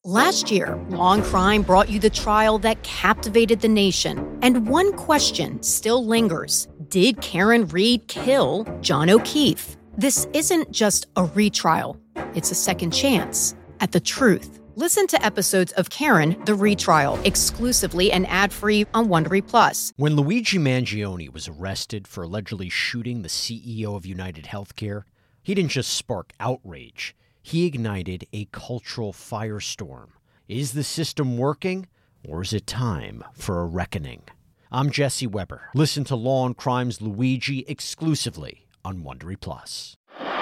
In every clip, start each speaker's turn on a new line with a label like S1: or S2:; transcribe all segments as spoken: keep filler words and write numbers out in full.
S1: Last year, Law and Crime brought you the trial that captivated the nation. And one question still lingers. Did Karen Read kill John O'Keefe? This isn't just a retrial. It's a second chance at the truth. Listen to episodes of Karen, the Retrial, exclusively and ad-free on Wondery Plus.
S2: When Luigi Mangione was arrested for allegedly shooting the C E O of United Healthcare, he didn't just spark outrage. He ignited a cultural firestorm. Is the system working, or is it time for a reckoning? I'm Jesse Weber. Listen to Law and Crime's Luigi exclusively on Wondery Plus.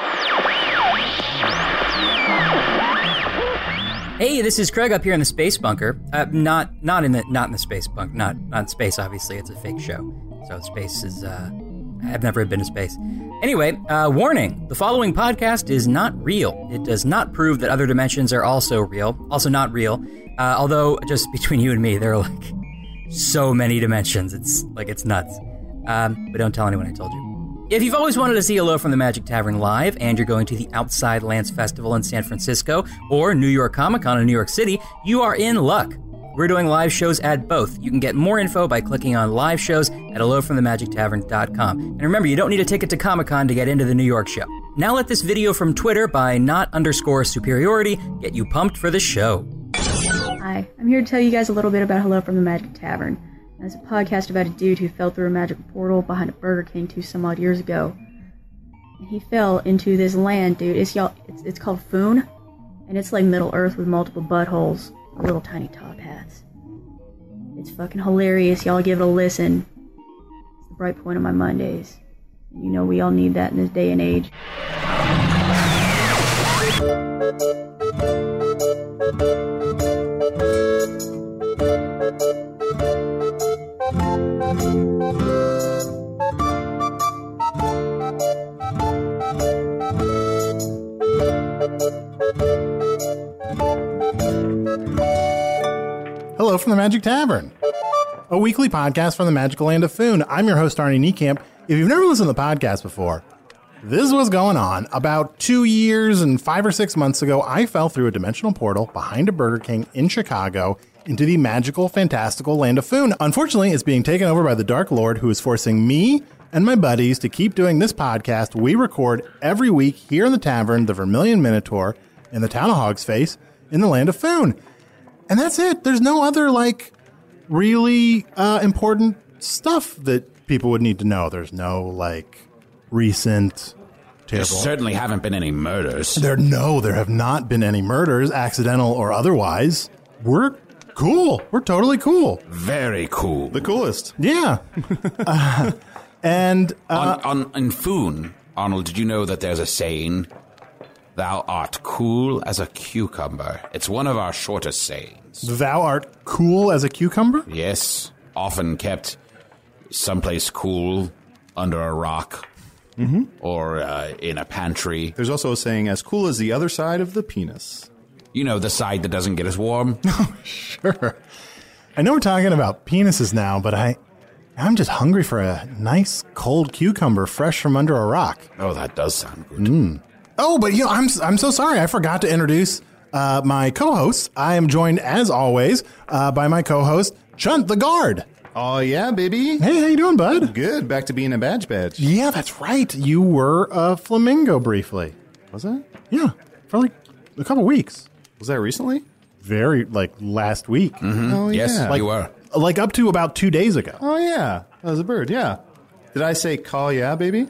S3: Hey, this is Craig up here in the space bunker. Uh, not, not in the, not in the space bunk. Not, not in space. Obviously, it's a fake show. So space is. Uh, I've never been to space. Anyway, uh, warning: the following podcast is not real. It does not prove that other dimensions are also real. Also not real. Uh, although, just between you and me, there are like so many dimensions. It's like it's nuts. Um, but don't tell anyone I told you. If you've always wanted to see Hello from the Magic Tavern live, and you're going to the Outside Lands Festival in San Francisco or New York Comic Con in New York City, you are in luck. We're doing live shows at both. You can get more info by clicking on live shows at hello from the magic tavern dot com. And remember, you don't need a ticket to Comic Con to get into the New York show. Now let this video from Twitter by not underscore superiority get you pumped for the show.
S4: Hi, I'm here to tell you guys a little bit about Hello from the Magic Tavern. It's a podcast about a dude who fell through a magical portal behind a Burger King two some odd years ago. And he fell into this land, dude. It's y'all. It's, it's called Foon, and it's like Middle Earth with multiple buttholes, and little tiny top hats. It's fucking hilarious. Y'all give it a listen. It's the bright point of my Mondays. And you know we all need that in this day and age.
S5: Hello from the Magic Tavern, a weekly podcast from the magical land of Foon. I'm your host, Arnie Niekamp. If you've never listened to the podcast before, this is what's going on. About two years and five or six months ago, I fell through a dimensional portal behind a Burger King in Chicago into the magical, fantastical land of Foon. Unfortunately, it's being taken over by the Dark Lord, who is forcing me and my buddies to keep doing this podcast we record every week here in the tavern, the Vermilion Minotaur, in the town of Hogsface, in the land of Foon. And that's it. There's no other, like, really uh, important stuff that people would need to know. There's no, like, recent terrible...
S6: There certainly haven't been any murders.
S5: There, no, there have not been any murders, accidental or otherwise. We're cool. We're totally cool.
S6: Very cool.
S5: The coolest. Yeah. uh, and... Uh,
S6: on, on, in Foon, Arnold, did you know that there's a saying... Thou art cool as a cucumber. It's one of our shortest sayings.
S5: Thou art cool as a cucumber?
S6: Yes. Often kept someplace cool under a rock
S7: mm-hmm.
S6: or uh, in a pantry.
S7: There's also a saying, as cool as the other side of the penis.
S6: You know, the side that doesn't get as warm?
S5: Oh, sure. I know we're talking about penises now, but I, I'm just hungry for a nice cold cucumber fresh from under a rock.
S6: Oh, that does sound good.
S5: Mm. Oh, but you know, I'm I'm so sorry. I forgot to introduce uh, my co-host. I am joined, as always, uh, by my co-host, Chunt the Guard.
S7: Oh, yeah, baby.
S5: Hey, how you doing, bud?
S7: Good. Back to being a badge badge.
S5: Yeah, that's right. You were a flamingo briefly.
S7: Was that?
S5: Yeah, for like a couple weeks.
S7: Was that recently?
S5: Very, like, last week.
S6: Mm-hmm.
S7: Oh,
S6: yes,
S7: yeah.
S5: like,
S6: you were.
S5: Like up to about two days ago.
S7: Oh, yeah. That was a bird, yeah. Did I say call yeah, baby?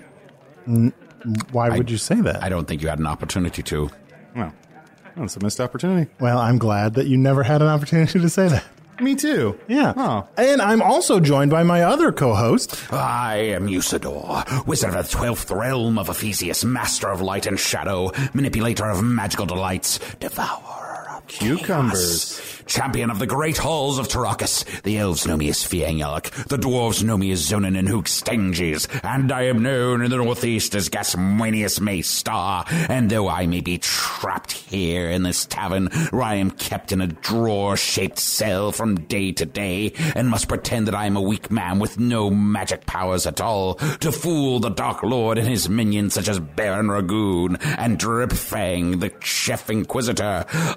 S5: N- Why would
S6: I,
S5: you say that?
S6: I don't think you had an opportunity to.
S7: Well, that's a missed opportunity.
S5: Well, I'm glad that you never had an opportunity to say that.
S7: Me too.
S5: Yeah.
S7: Oh.
S5: And I'm also joined by my other co-host.
S6: I am Usador, wizard of the twelfth realm of Ephesius, master of light and shadow, manipulator of magical delights, devourer of
S7: cucumbers.
S6: chaos. Champion of the great halls of Tarakas. The elves know me as Fiangyalak. The dwarves know me as Zonin and Hookstanges. And I am known in the northeast as Gasmanius Maystar. And though I may be trapped here in this tavern, where I am kept in a drawer-shaped cell from day to day, and must pretend that I am a weak man with no magic powers at all, to fool the Dark Lord and his minions such as Baron Ragoon and Dripfang, the Chef Inquisitor, I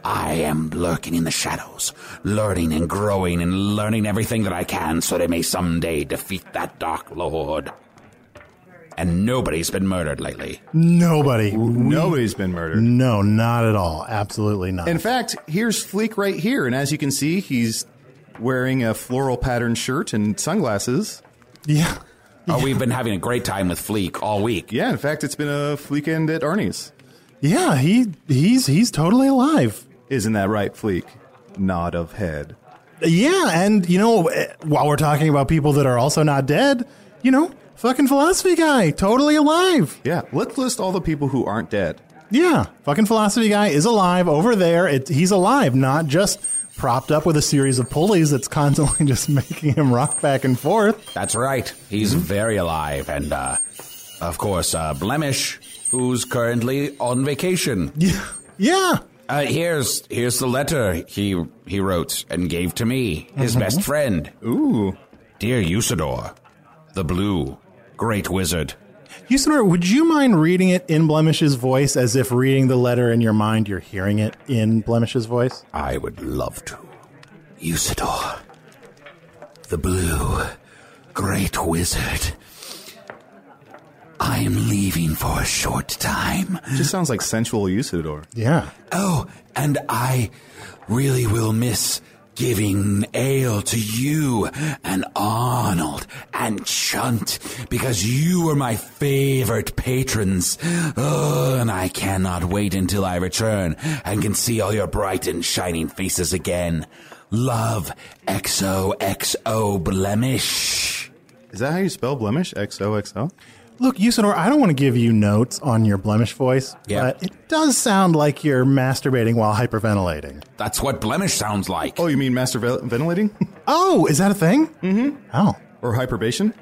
S6: am lurking in the shadows, learning and growing and learning everything that I can so that I may someday defeat that Dark Lord. And nobody's been murdered lately.
S5: Nobody.
S7: Nobody's been murdered.
S5: No, not at all. Absolutely not.
S7: In fact, here's Fleek right here, and as you can see, he's wearing a floral patterned shirt and sunglasses.
S5: Yeah.
S6: Oh, we've been having a great time with Fleek all week.
S7: Yeah, in fact, it's been a Fleekend at Arnie's.
S5: Yeah, he he's he's totally alive.
S7: Isn't that right, Fleek? Nod of head.
S5: Yeah, and, you know, while we're talking about people that are also not dead, you know, fucking philosophy guy, totally alive.
S7: Yeah, let's list all the people who aren't dead.
S5: Yeah, fucking philosophy guy is alive over there. It, he's alive, not just propped up with a series of pulleys that's constantly just making him rock back and forth.
S6: That's right. He's mm-hmm. very alive. And, uh, of course, uh, Blemish, who's currently on vacation.
S5: Yeah. Yeah.
S6: Uh, here's here's the letter he he wrote and gave to me, his mm-hmm. best friend.
S7: Ooh.
S6: Dear Usador, the blue, great wizard.
S5: Usador, would you mind reading it in Blemish's voice as if reading the letter in your mind, you're hearing it in Blemish's voice?
S6: I would love to. Usador, the blue, great wizard. I am leaving for a short time.
S7: It just sounds like sensual Usador.
S5: Yeah.
S6: Oh, and I really will miss giving ale to you and Arnold and Chunt because you were my favorite patrons. Oh, and I cannot wait until I return and can see all your bright and shining faces again. Love, X O X O Blemish.
S7: Is that how you spell Blemish? X O X O?
S5: Look, Usador, I don't want to give you notes on your Blemish voice,
S6: yeah.
S5: but it does sound like you're masturbating while hyperventilating.
S6: That's what Blemish sounds like.
S7: Oh, you mean masturbventilating?
S5: Oh, is that a thing?
S7: Mm-hmm.
S5: Oh.
S7: Or hyperbation?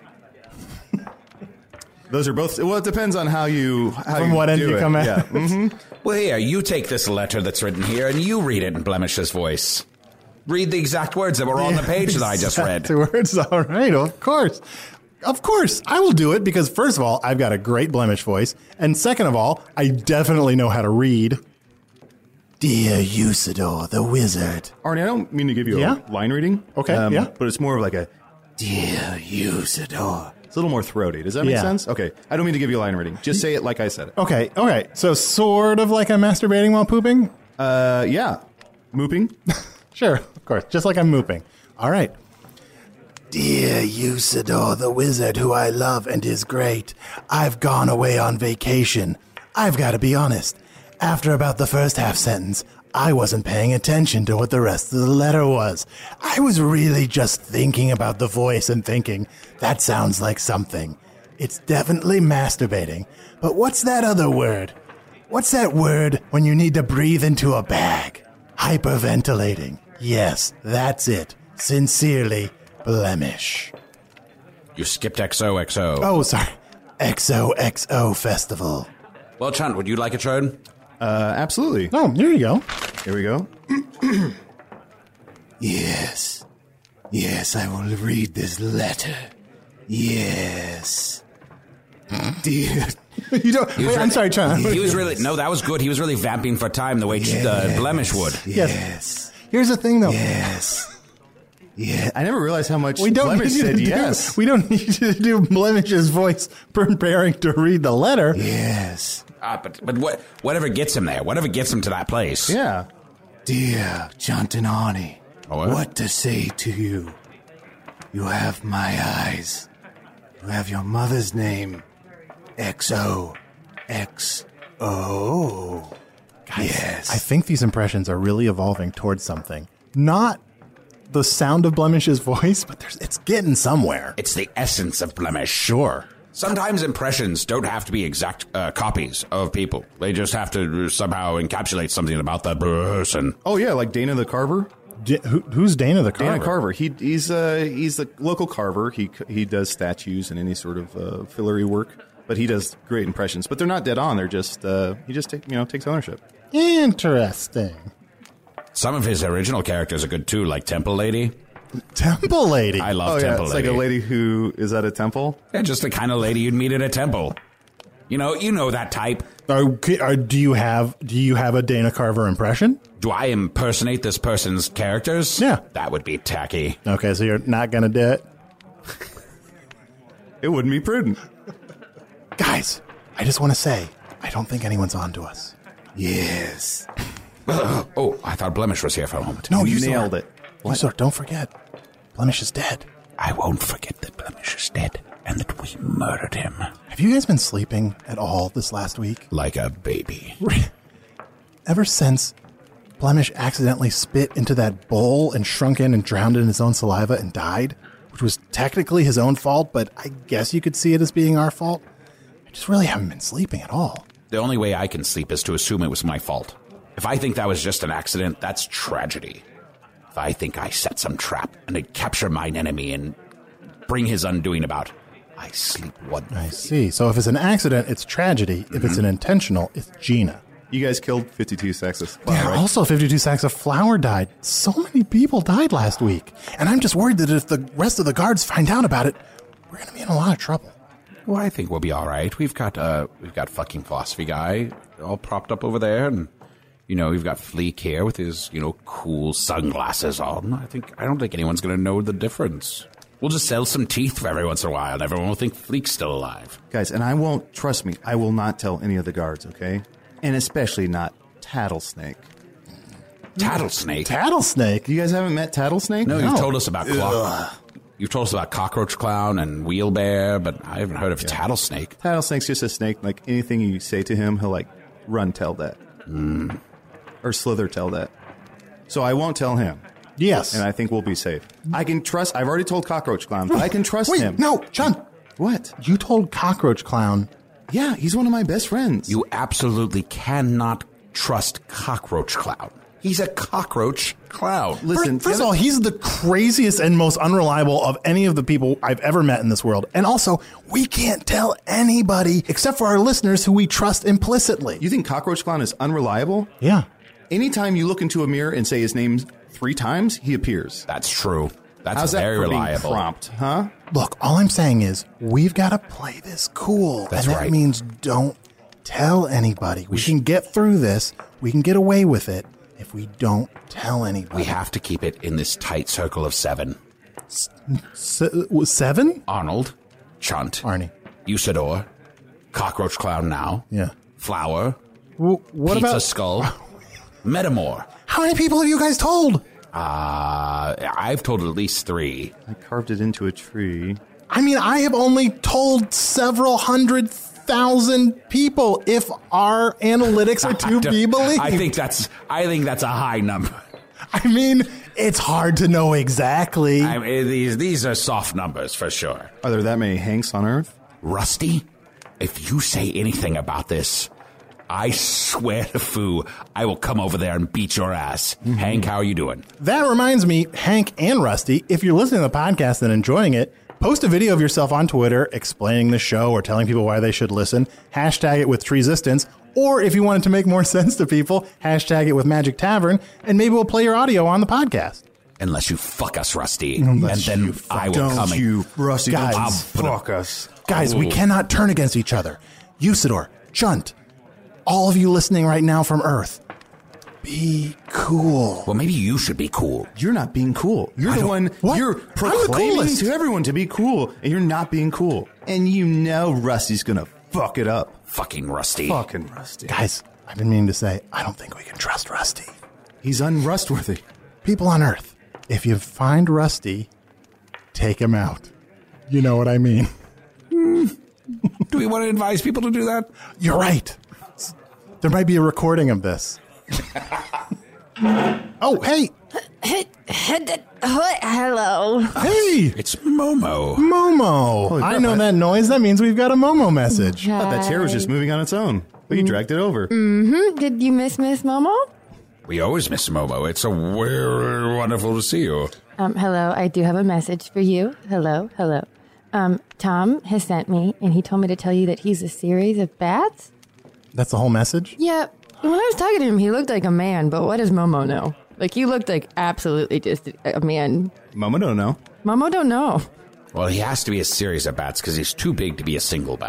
S7: Those are both, well, it depends on how you how
S5: From
S7: you
S5: what end
S7: do
S5: you
S7: it.
S5: come at.
S7: Yeah. Mm-hmm.
S6: Well, here, you take this letter that's written here and you read it in Blemish's voice. Read the exact words that were on the page that I just read.
S5: The words, all right, of course. Of course, I will do it because, first of all, I've got a great Blemish voice, and second of all, I definitely know how to read. Dear Usador, the wizard.
S7: Arnie, I don't mean to give you
S5: Yeah?
S7: a line reading.
S5: Okay,
S7: um,
S5: yeah.
S7: But it's more of like a, Dear Usador. It's a little more throaty. Does that make
S5: Yeah.
S7: sense? Okay. I don't mean to give you a line reading. Just say it like I said it.
S5: Okay, okay, so sort of like I'm masturbating while pooping?
S7: Uh, yeah. Mooping.
S5: Sure, of course, just like I'm mooping. All right. Dear Usador, the wizard who I love and is great, I've gone away on vacation. I've got to be honest. After about the first half sentence, I wasn't paying attention to what the rest of the letter was. I was really just thinking about the voice and thinking, that sounds like something. It's definitely masturbating. But what's that other word? What's that word when you need to breathe into a bag? Hyperventilating. Yes, that's it. Sincerely, Blemish.
S6: You skipped X O X O.
S5: Oh, sorry. X O X O Festival.
S6: Well, Chunt, would you like a turn?
S7: Uh, absolutely.
S5: Oh, here you go.
S7: Here we go.
S5: Yes. Yes, I will read this letter. Yes. Dear. You don't. Wait,
S6: really,
S5: I'm sorry, Chunt.
S6: He was really. No, that was good. He was really vamping for time the way yes. uh, Blemish would.
S5: Yes. Here's the thing, though.
S7: Yes. Yeah, I never realized how much
S5: we don't
S7: Blemish
S5: need
S7: said
S5: to
S7: yes.
S5: Do, we don't need to do Blemish's voice preparing to read the letter.
S7: Yes.
S6: Uh, but but what, whatever gets him there, whatever gets him to that place.
S7: Yeah.
S5: Dear Chunt and Arnie,
S6: oh, what?
S5: what to say to you? You have my eyes. You have your mother's name. X O X O. Yes. I think these impressions are really evolving towards something. Not the sound of Blemish's voice, but there's, it's getting somewhere.
S6: It's the essence of Blemish.
S5: Sure.
S6: Sometimes impressions don't have to be exact uh, copies of people. They just have to somehow encapsulate something about that person.
S7: Oh, yeah, like Dana the Carver.
S5: D- who, who's Dana the Carver?
S7: Dana Carver. He, he's uh, he's the local carver. He he does statues and any sort of uh, fillery work, but he does great impressions. But they're not dead on. They're just uh, he just take, you know takes ownership.
S5: Interesting.
S6: Some of his original characters are good too, like Temple Lady.
S5: Temple Lady.
S6: I love
S7: oh, yeah,
S6: Temple
S7: it's
S6: Lady.
S7: It's like a lady who is at a temple.
S6: Yeah, just the kind of lady you'd meet at a temple. You know, you know that type.
S5: Okay, uh, do you have do you have a Dana Carver impression?
S6: Do I impersonate this person's characters?
S5: Yeah.
S6: That would be tacky.
S5: Okay, so you're not going to do it?
S7: It wouldn't be prudent.
S5: Guys, I just want to say, I don't think anyone's on to us.
S7: Yes.
S6: Oh, I thought Blemish was here for a moment.
S5: No,
S7: You
S5: you
S7: nailed
S5: saw-
S7: it.
S5: You saw- don't forget, Blemish is dead.
S6: I won't forget that Blemish is dead and that we murdered him.
S5: Have you guys been sleeping at all this last week?
S6: Like a baby.
S5: Ever since Blemish accidentally spit into that bowl and shrunk in and drowned in his own saliva and died, which was technically his own fault, but I guess you could see it as being our fault, I just really haven't been sleeping at all.
S6: The only way I can sleep is to assume it was my fault. If I think that was just an accident, that's tragedy. If I think I set some trap and to capture mine enemy and bring his undoing about, I sleep wonderfully.
S5: I see. So if it's an accident, it's tragedy. If it's an intentional, it's Gina.
S7: You guys killed fifty-two sacks of flour,
S5: Yeah,
S7: right?
S5: also fifty-two sacks of flour died. So many people died last week. And I'm just worried that if the rest of the guards find out about it, we're going to be in a lot of trouble.
S6: Well, I think we'll be all right. We've got uh, we've got fucking philosophy guy all propped up over there, and you know we've got Fleek here with his you know cool sunglasses on. I think I don't think anyone's gonna know the difference. We'll just sell some teeth for every once in a while, and everyone will think Fleek's still alive.
S7: Guys, and I won't, trust me, I will not tell any of the guards, okay? And especially not Tattlesnake.
S6: Tattlesnake.
S5: Tattlesnake?
S7: You guys haven't met Tattlesnake?
S6: No, you've told us about Clock. You've told us about Cockroach Clown and Wheelbear, but I haven't heard of Tattlesnake.
S7: Tattlesnake's just a snake. Like, anything you say to him, he'll, like, run tell that.
S6: Mm.
S7: Or slither tell that. So I won't tell him.
S5: Yes.
S7: And I think we'll be safe. I can trust... I've already told Cockroach Clown, but I can trust
S5: Wait,
S7: him.
S5: no, John.
S7: What?
S5: You told Cockroach Clown.
S7: Yeah, he's one of my best friends.
S6: You absolutely cannot trust Cockroach Clown. He's a cockroach clown.
S7: Listen,
S5: First, first of all, he's the craziest and most unreliable of any of the people I've ever met in this world. And also, we can't tell anybody except for our listeners who we trust implicitly.
S7: You think Cockroach Clown is unreliable?
S5: Yeah.
S7: Anytime you look into a mirror and say his name three times, he appears.
S6: That's true. That's
S7: How's
S6: very
S7: that for being
S6: reliable.
S7: prompt, huh?
S5: Look, all I'm saying is we've got to play this cool.
S6: That's
S5: and that
S6: right.
S5: means don't tell anybody. We, we can get through this. We can get away with it if we don't tell anybody.
S6: We have to keep it in this tight circle of seven.
S5: Se- seven?
S6: Arnold, Chunt,
S5: Arnie.
S6: Usador, Cockroach Clown now,
S5: Yeah.
S6: Flower,
S5: Well, what
S6: Pizza
S5: about...
S6: Skull, Metamore.
S5: How many people have you guys told?
S6: Uh, I've told at least three.
S7: I carved it into a tree.
S5: I mean, I have only told several hundred thousand people if our analytics are to be believed.
S6: I think that's I think that's a high number.
S5: I mean, it's hard to know exactly.
S6: I mean, these these are soft numbers for sure.
S7: Are there that many Hanks on Earth?
S6: Rusty, if you say anything about this, I swear to Foo, I will come over there and beat your ass. Mm-hmm. Hank, how are you doing?
S5: That reminds me, Hank and Rusty, if you're listening to the podcast and enjoying it, post a video of yourself on Twitter explaining the show or telling people why they should listen. Hashtag it with Treesistance. Or if you wanted to make more sense to people, hashtag it with Magic Tavern, and maybe we'll play your audio on the podcast.
S6: Unless you fuck us, Rusty.
S5: Unless
S6: and then
S5: you fuck-
S6: I will
S7: Don't
S6: come. and-
S7: you, Rusty,
S5: Guys,
S7: don't you
S6: I'll put
S7: fuck us.
S5: Guys, we
S6: Ooh.
S5: cannot turn against each other. Usador, Chunt, all of you listening right now from Earth, be cool.
S6: Well, maybe you should be cool.
S7: You're not being cool. You're
S5: I
S7: the
S5: don't-
S7: one,
S5: What?
S7: you're
S5: I'm the
S7: proclaiming
S5: coolest.
S7: to everyone to be cool, and you're not being cool. And you know Rusty's gonna fuck it up.
S6: Fucking Rusty.
S7: Fucking Rusty.
S5: Guys, I've been meaning to say, I don't think we can trust Rusty.
S7: He's unrustworthy.
S5: People on Earth, if you find Rusty, take him out. You know what I mean.
S6: Do we want to advise people to do that?
S5: You're right. There might be a recording of this. Oh, hey.
S8: Hello.
S5: Hey.
S6: It's Momo.
S5: Momo.
S7: Holy
S5: I
S7: crap,
S5: know
S7: I-
S5: that noise. That means we've got a Momo message.
S7: I thought that chair was just moving on its own. But you dragged it over.
S8: Mm-hmm. Did you miss Miss Momo?
S6: We always miss Momo. It's so weird, wonderful to see you.
S8: Um, hello. I do have a message for you. Hello. Hello. Um, Tom has sent me, and he told me to tell you that he's a series of bats.
S5: That's the whole message?
S8: Yeah. When I was talking to him, he looked like a man, but what does Momo know? Like, he looked like absolutely just a a man.
S7: Momo don't know.
S8: Momo don't know.
S6: Well, he has to be a series of bats because he's too big to be a single bat.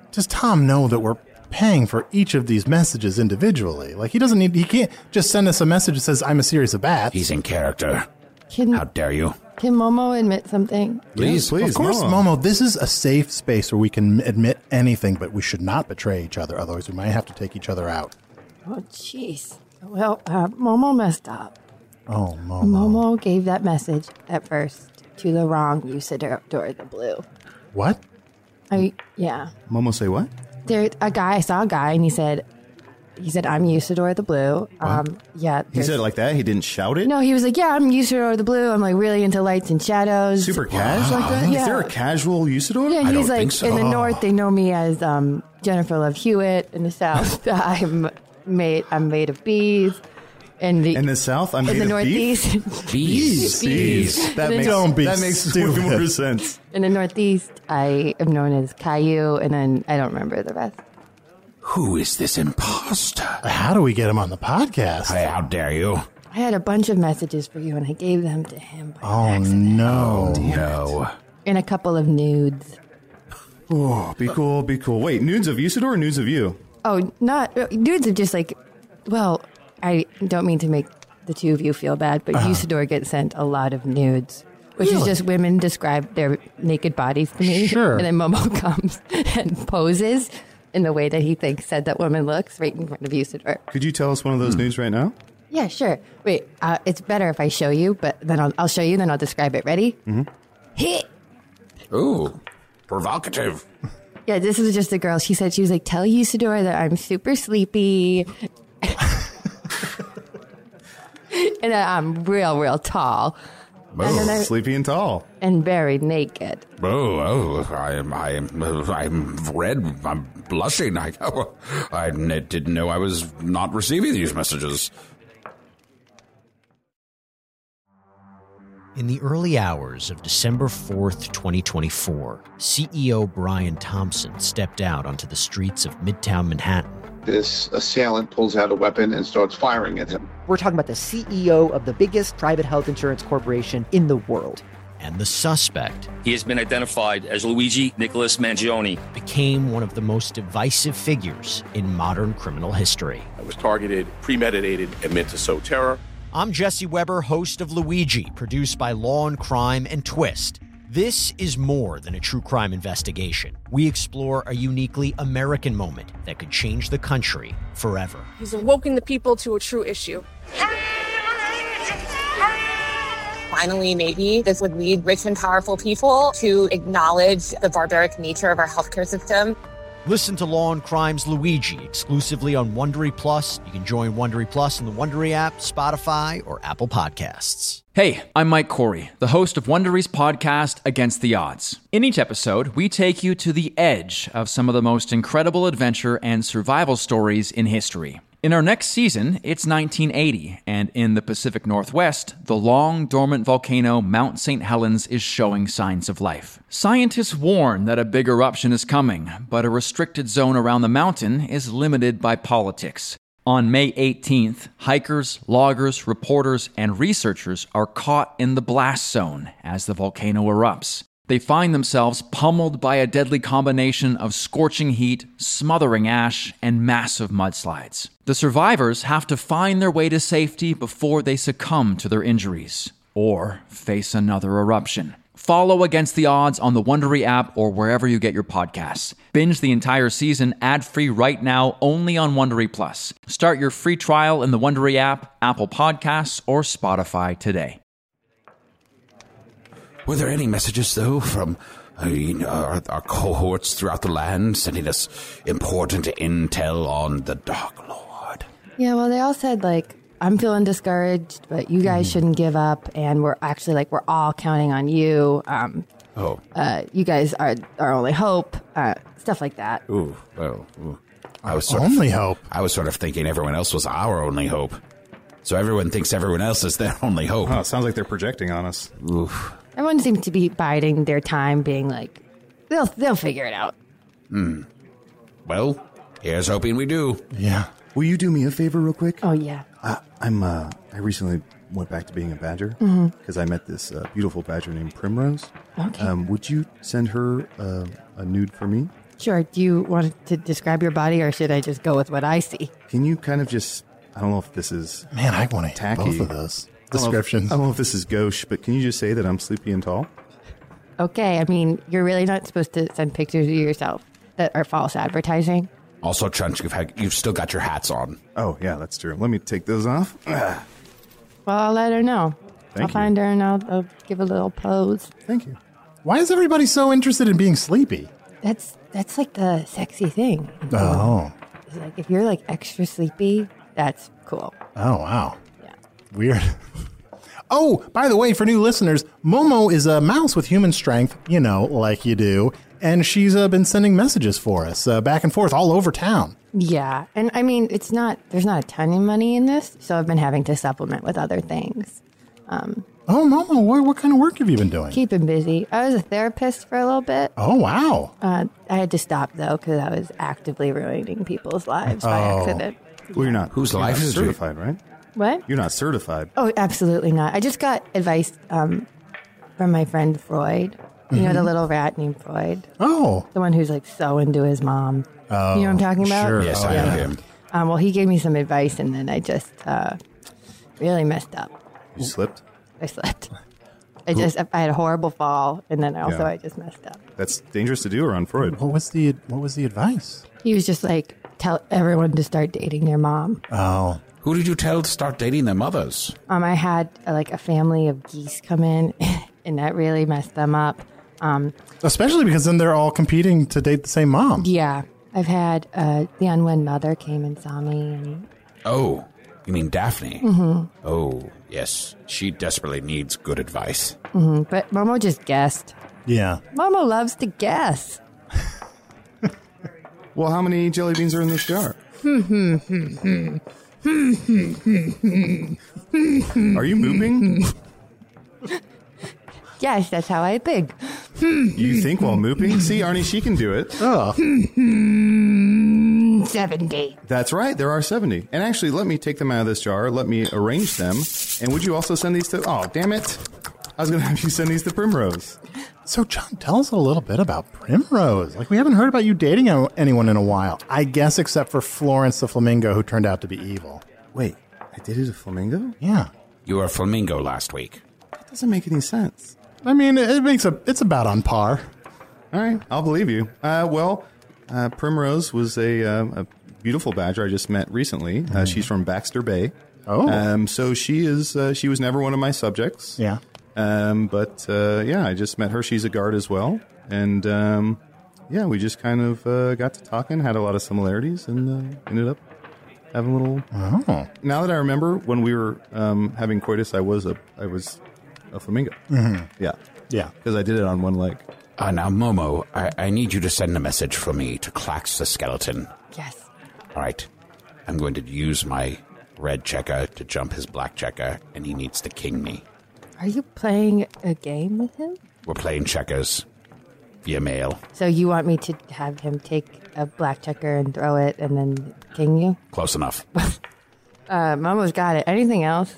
S5: does Tom know that we're paying for each of these messages individually? Like, he doesn't need, he can't just send us a message that says, I'm a series of bats.
S6: He's in character.
S8: Can,
S6: How dare you?
S8: Can Momo admit something?
S7: Please, please.
S5: Of course,
S7: Momo.
S5: Momo, this is a safe space where we can admit anything, but we should not betray each other. Otherwise, we might have to take each other out.
S8: Oh, jeez. Well, uh, Momo messed up.
S5: Oh, Momo.
S8: Momo gave that message at first to the wrong Usador the Blue.
S5: What?
S8: I yeah.
S7: Momo say what?
S8: There, a guy. I saw a guy, and he said, he said, "I'm Usador the Blue." Um, yeah.
S7: He said it like that? He didn't shout it?
S8: No, he was like, "Yeah, I'm Usador the Blue. I'm like really into lights and shadows."
S7: Super casual like that?
S8: Yeah.
S7: Is there a casual Usador?
S8: Yeah,
S6: I
S8: he's
S6: don't
S8: like
S6: think so.
S8: in the north they know me as um, Jennifer Love Hewitt. In the south, I'm made. I'm made of bees. In the
S7: In the south, I'm
S8: in
S7: made
S8: the
S7: of beef?
S8: northeast,
S6: Bees.
S7: Bees. That
S8: And
S7: makes,
S8: then-
S5: Don't be
S7: that makes
S5: stupid.
S7: way more sense.
S8: in the northeast, I am known as Caillou, and then I don't remember the rest.
S6: Who is this imposter?
S5: How do we get him on the podcast?
S6: Hey, how dare you?
S8: I had a bunch of messages for you, and I gave them to him by
S5: Oh,
S8: accident.
S5: no.
S6: No.
S8: And a couple of nudes.
S7: Oh, be cool, be cool. Wait, nudes of Usador or nudes of you?
S8: Oh, not uh, nudes are just like. Well, I don't mean to make the two of you feel bad, but Usador gets sent a lot of nudes, which is
S5: Really?
S8: just women describe their naked bodies to me.
S5: Sure.
S8: And then Momo comes and poses in the way that he thinks said that woman looks right in front of Usador.
S7: Could you tell us one of those nudes right now?
S8: Yeah, sure. Wait, uh, it's better if I show you, but then I'll, I'll show you, then I'll describe it. Ready? Mm-hmm. Hit.
S6: Ooh, provocative.
S8: Yeah, this is just a girl. She said she was like, tell Usador that I'm super sleepy. And that I'm real, real tall. And then I-
S7: Sleepy and tall.
S8: and very naked.
S6: Oh, oh, I am, I am, I'm red. I'm blushing. I, I didn't know I was not receiving these messages.
S2: In the early hours of December fourth, twenty twenty-four, C E O Brian Thompson stepped out onto the streets of Midtown Manhattan.
S9: This assailant pulls out a weapon and starts firing at him.
S10: We're talking about the C E O of the biggest private health insurance corporation in the world.
S2: And the suspect
S11: He has been identified as Luigi Nicholas Mangione.
S2: became one of the most divisive figures in modern criminal history.
S12: It was targeted, premeditated, and meant to sow terror.
S2: I'm Jesse Weber, host of Luigi, produced by Law and Crime and Twist. This is more than a true crime investigation. We explore a uniquely American moment that could change the country forever.
S13: He's awoken the people to a true issue.
S14: Finally, maybe this would lead rich and powerful people to acknowledge the barbaric nature of our healthcare system.
S2: Listen to Law and Crime's Luigi exclusively on Wondery Plus. You can join Wondery Plus in the Wondery app, Spotify, or Apple Podcasts.
S15: Hey, I'm Mike Corey, the host of Wondery's podcast, Against the Odds. In each episode, we take you to the edge of some of the most incredible adventure and survival stories in history. In our next season, it's nineteen eighty, and in the Pacific Northwest, the long-dormant volcano Mount Saint Helens is showing signs of life. Scientists warn that a big eruption is coming, but a restricted zone around the mountain is limited by politics. On May eighteenth, hikers, loggers, reporters, and researchers are caught in the blast zone as the volcano erupts. They find themselves pummeled by a deadly combination of scorching heat, smothering ash, and massive mudslides. The survivors have to find their way to safety before they succumb to their injuries, or face another eruption. Follow Against the Odds on the Wondery app or wherever you get your podcasts. Binge the entire season ad-free right now only on Wondery Plus. Start your free trial in the Wondery app, Apple Podcasts, or Spotify today.
S6: Were there any messages, though, from uh, you know, our, our cohorts throughout the land sending us important intel on the Dark Lord?
S8: Yeah, well, they all said, like, I'm feeling discouraged, but you guys shouldn't give up. And we're actually, like, we're all counting on you. Um,
S6: Oh.
S8: uh, you guys are our only hope. Uh, stuff like that.
S6: Ooh, well, ooh. I was sort
S5: Only
S6: of,
S5: hope.
S6: I was sort of thinking everyone else was our only hope. So everyone thinks everyone else is their only hope.
S7: Oh, it sounds like they're projecting on us.
S6: Oof.
S8: Everyone seems to be biding their time, being like, they'll they'll figure it out.
S6: Hmm. Well, here's hoping we do.
S5: Yeah.
S7: Will you do me a favor real quick?
S8: Oh, yeah.
S7: Uh, I'm, uh, I recently went back to being a badger
S8: Mhm.
S7: because I met this uh, beautiful badger named Primrose.
S8: Okay.
S7: Um, would you send her uh, a nude for me?
S8: Sure. Do you want to describe your body, or should I just go with what I see?
S7: Can you kind of just, I don't know if this is
S5: Man, I want to
S7: tacky.
S5: both of those
S7: I don't know if-
S5: descriptions.
S7: I don't know if this is gauche, but can you just say that I'm sleepy and tall?
S8: Okay, I mean, you're really not supposed to send pictures of yourself that are false advertising.
S6: Also, Chunch, you've, had, you've still got your hats on.
S7: Oh, yeah, that's true. Let me take those off. Ah,
S8: Well, I'll let her know.
S7: Thank
S8: I'll
S7: you.
S8: find her and I'll, I'll give a little pose.
S7: Thank you.
S5: Why is everybody so interested in being sleepy?
S8: That's that's like the sexy thing.
S5: Oh.
S8: It's like if you're like extra sleepy, that's cool.
S5: Oh, wow. Yeah. Weird. Oh, by the way, for new listeners, Momo is a mouse with human strength, you know, like you do. And she's uh, been sending messages for us uh, back and forth all over town.
S8: Yeah, and I mean, it's not there's not a ton of money in this, so I've been having to supplement with other things. Um,
S5: Oh, Momo, what, what kind of work have you been doing?
S8: keeping busy. I was a therapist for a little bit.
S5: Oh, wow.
S8: Uh, I had to stop though because I was actively ruining people's lives by
S7: Oh.
S8: accident.
S7: Well, you're not.
S6: Whose
S7: you're
S6: life
S7: not
S6: is it?
S7: certified, right?
S8: What?
S7: You're not certified.
S8: Oh, absolutely not. I just got advice um, from my friend Freud. You know, the
S7: Mhm.
S8: little rat named Freud.
S5: Oh.
S8: The one who's like so into his mom.
S5: Oh,
S8: you know what I'm talking about?
S5: sure.
S6: Yes,
S5: Oh,
S6: I know
S5: yeah.
S6: him.
S8: Um, well, he gave me some advice, and then I just uh, really messed up.
S7: You slipped?
S8: I slept. I just I had a horrible fall, and then also
S7: Yeah.
S8: I just messed up.
S7: That's dangerous to do around Freud.
S5: What was the What was the advice?
S8: He was just like, tell everyone to start dating their mom.
S5: Oh.
S6: Who did you tell to start dating their mothers?
S8: Um, I had uh, like a family of geese come in, and that really messed them up. Um,
S5: Especially because then they're all competing to date the same mom.
S8: yeah, I've had uh, the unwed mother came and saw me, and
S6: Oh, you mean Daphne?
S8: Mhm.
S6: Oh, yes. She desperately needs good advice.
S8: mhm, but Momo just guessed.
S5: Yeah.
S8: Momo loves to guess.
S7: Well, how many jelly beans are in this jar? Are you moving?
S8: Yes, that's how I think.
S7: You think while moving? See, Arnie, she can do it.
S5: Oh.
S8: seventy.
S7: That's right. There are seventy. And actually, let me take them out of this jar. Let me arrange them. And would you also send these to... Oh, damn it. I was going to have you send these to Primrose.
S5: So, John, tell us a little bit about Primrose. Like, we haven't heard about you dating a- anyone in a while. I guess except for Florence the Flamingo, who turned out to be evil.
S7: Wait, I dated a flamingo?
S5: Yeah.
S6: You were a flamingo last week.
S7: That doesn't make any sense.
S5: I mean, it makes a... It's about on par.
S7: All right, I'll believe you. Uh, well, uh, Primrose was a, uh, a beautiful badger I just met recently. Uh, she's from Baxter Bay.
S5: Oh.
S7: Um, so she is. Uh, she was never one of my subjects.
S5: Yeah.
S7: Um, but uh, yeah, I just met her. She's a guard as well, and um, yeah, we just kind of uh, got to talking, had a lot of similarities, and uh, ended up having a little.
S5: Oh.
S7: Now that I remember, when we were um, having coitus, I was a I was a flamingo.
S5: Mhm.
S7: Yeah,
S5: Yeah.
S7: because I did it on one leg.
S6: Uh, now, Momo, I, I need you to send a message for me to Clax the skeleton.
S8: Yes.
S6: All right. I'm going to use my red checker to jump his black checker, and he needs to king me.
S8: Are you playing a game with him?
S6: We're playing checkers via mail.
S8: So you want me to have him take a black checker and throw it and then king you?
S6: Close enough.
S8: Uh, Momo's got it. Anything else?